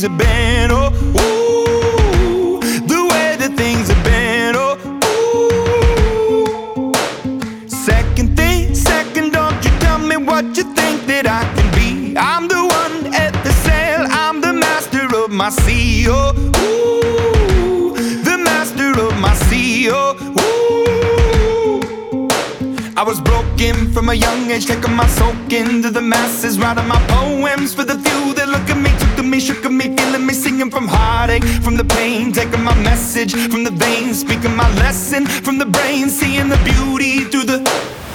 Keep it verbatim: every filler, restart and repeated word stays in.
have been. Oh, ooh, the way that things have been. Oh, ooh. Second thing, second, don't you tell me what you think that I can be. I'm the one at the sail, I'm the master of my sea. Oh, ooh, the master of my sea. Oh, ooh. I was broken from a young age, taking my soak into the masses, writing my poems for the few that look at me, took to me, shook at me, feeling me, singing from heartache, from the pain, taking my message from the veins, speaking my lesson from the brain, seeing the beauty through the